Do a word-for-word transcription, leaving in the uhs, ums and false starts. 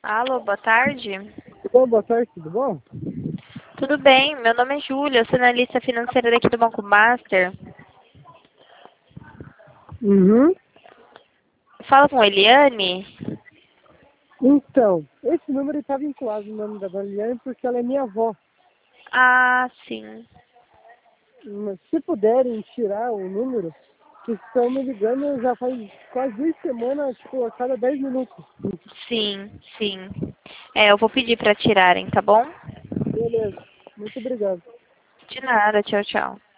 Alô, boa tarde. Bom, boa tarde, tudo bom? Tudo bem, meu nome é Júlia, eu sou analista financeira daqui do Banco Master. Uhum. Fala com a Eliane? Então, esse número está vinculado no nome da dona Liane porque ela é minha avó. Ah, sim. Mas se puderem tirar o número, que estão me ligando já faz quase duas semanas, tipo, a cada dez minutos. Sim, sim. É, eu vou pedir para tirarem, tá bom? Beleza, muito obrigado. De nada, tchau, tchau.